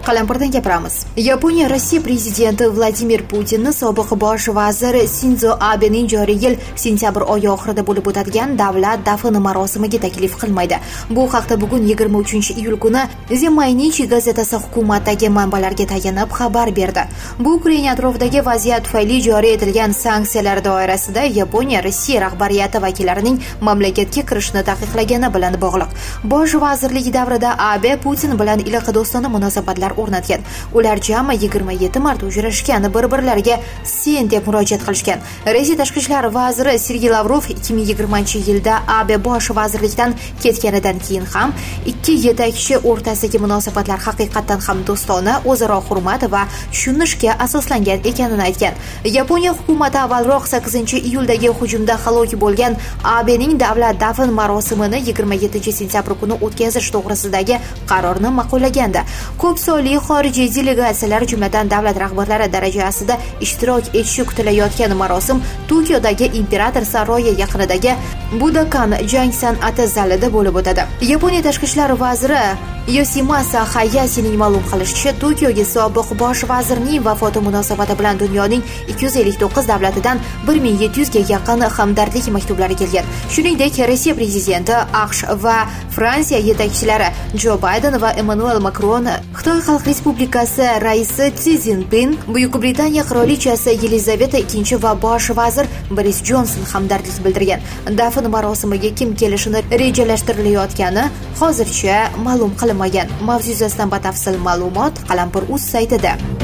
Qalampirdan gapiramiz. Yaponiya Rossiya prezidenti Vladimir Putinni sobiq bosh vazir Sinzo Abening joriy yil sentyabr oyi oxirida bo'lib o'tadigan davlat dafn marosimiga taklif qilmaydi. Bu haqda bugun 23-iyul kuni Zemmaynichi gazetasi hukumatdagi manbalarga tayanib xabar berdi. Bu Ukraina atrofidagi vaziyat tufayli joriy etilgan sanksiyalar doirasida Yaponiya Rossiya rahbariyati vakillarining mamlakatga kirishni taqiqlagani bilan bog'liq. Bosh vazirlik davrida Abe Putin bilan iliq do'stona munosabatlar o'rnatgan. Ular jami 27 marta uchrashgan, bir-birlariga sen deb murojaat qilishgan. Rossiya tashqi ishlar vaziri Sergey Lavrov 2020-yilda Abe bosh vazirlikdan ketganidan keyin ham ikki yetakchi o'rtasidagi munosabatlar haqiqatan ham do'stona, o'zaro hurmat va tushunishga asoslangan ekanini aytgan. Yaponiya hukumati avvalroq 8-iyuldagi hujumda halok bo'lgan Abening davlat dafn marosimini 27-sentyabr kuni o'tkazish to'g'risidagi qarorni ma'qullagandi. Ko'p sonli xorijiy delegatsiyalar, jumladan davlat rahbarlari darajasida ishtirok etishi kutilayotgan marosim Tokiodagi imperator saroyi yaqinidagi Budokan jang san'ati zalida bo'lib o'tadi. Yaponiya tashqi ishlar vaziri Yoshimasa Hayashining ma'lum qilishicha, Tokioga sobiq bosh vazirning vafoti munosabati bilan dunyoning 259 davlatidan 1700 ga yaqin hamdardlik maktublari kelgan. Shuningdek, Rossiya prezidenti, AQSh va Fransiya yetakchilari Jo Bayden va Emmanuel Makron, Xitoy Xalq Respublikasi raisi Si Szinpin, Buyuk Britaniya qirolichasi Yelizaveta II va bosh vazir Boris Jonson hamdardlik bildirgan. Dafn marosimiga kim kelishini rejalashtirilayotgani hozircha ma'lum qilinmagan. Mavzu yuzasidan batafsil ma'lumot Qalampir.uz saytida.